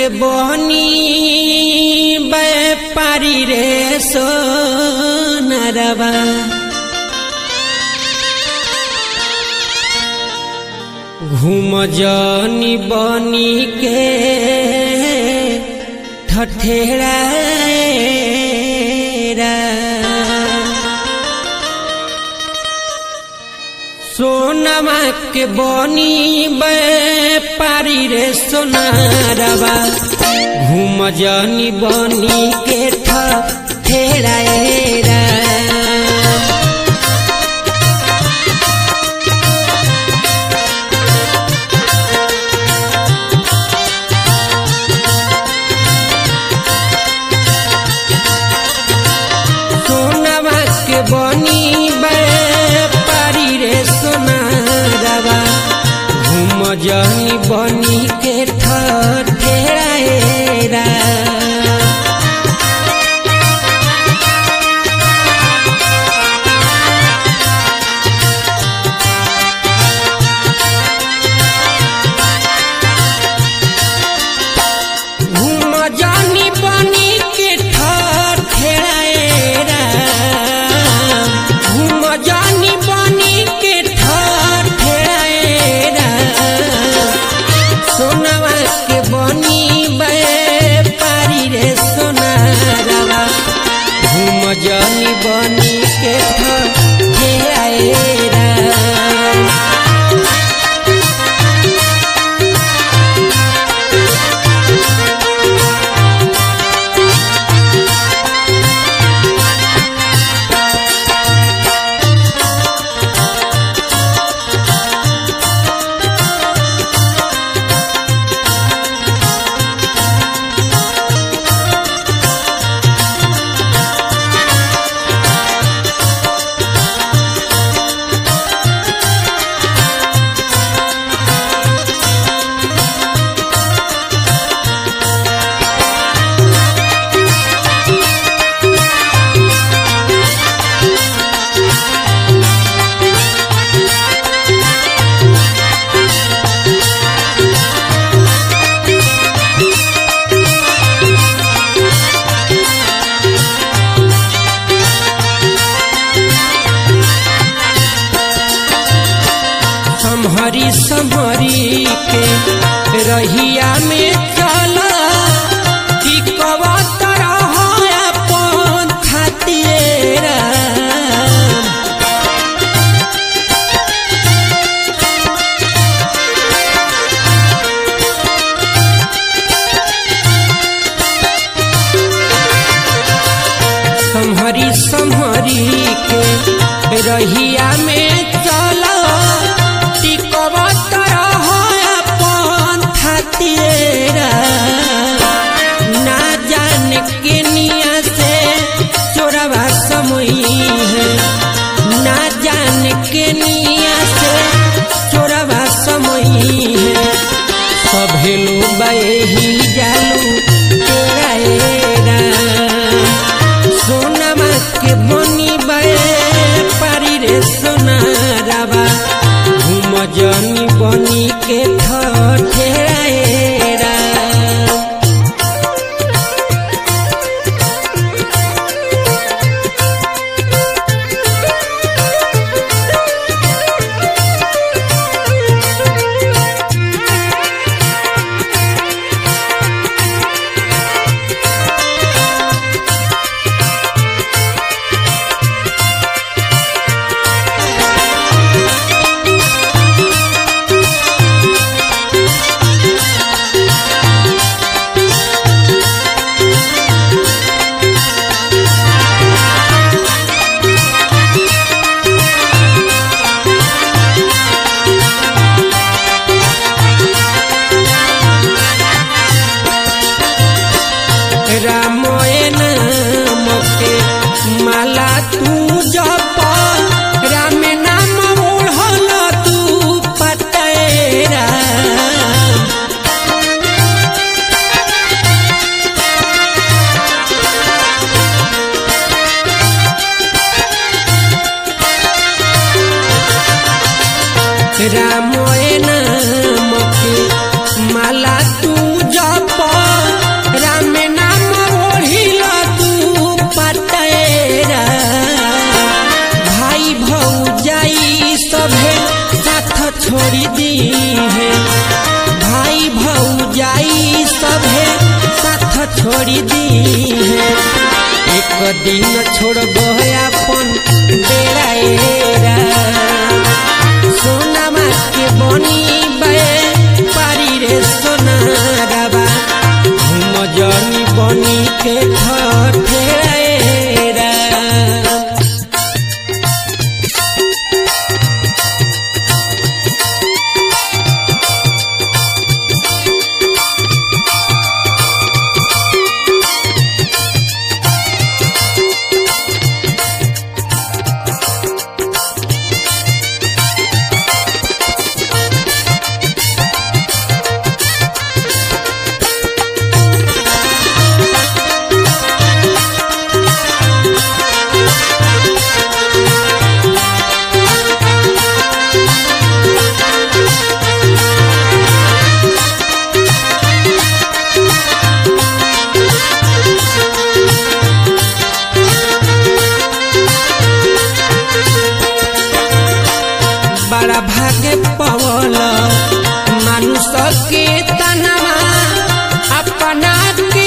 के बनी व्यापारी रे सोनरवा घूम जानी बनी के ठठेरा सोनमा के बनी व्यापारी रे सोनारवा घूम जानी बनी के ठठेरा सोनमा के बनी व्यापारी रे सोनारवा घूम जानी बनी के ठठेरा घूम जानी बनी के ठठेरा घूम जानी बनी के ठठेरा सोनवा के बनी व्यापारी रे सोनारवा घूम जानी बनी के ठठेरा संभरी संभरी के रहिया में चला टिकवा तरह अपन खातिरा संभरी संभरी के रहिया में चला टिकवा तरह अपन खातिरा ना जाने के निया से चोरवा समय है ना जाने के निया से चोरवा समय है सभे लोग ही जालू तेरा सोनमा के बनी व्यापारी रे सोना दिन छोड़ब अपन डेरा सोनामा के बनी बे पारी रे सोनाराबा घूम जनी बनी के ठेरा बड़ा भाग्य पवल मानुष के तनवा अपना के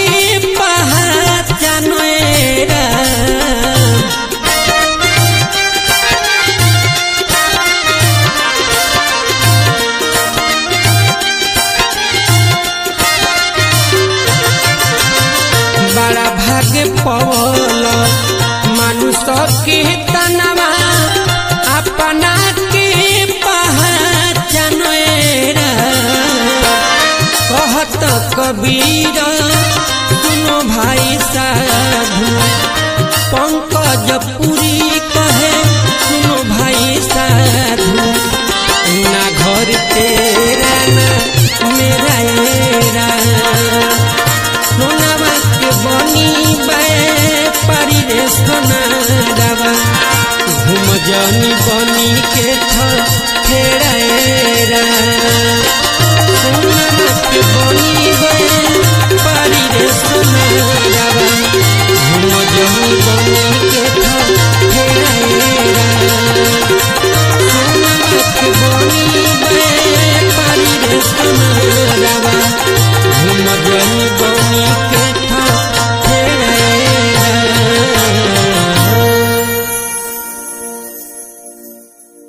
पहचानेरा बड़ा भाग्य पवल मानुष के तनवा अपना कहत कबीर सुनो भाई साधु पंकज पुरी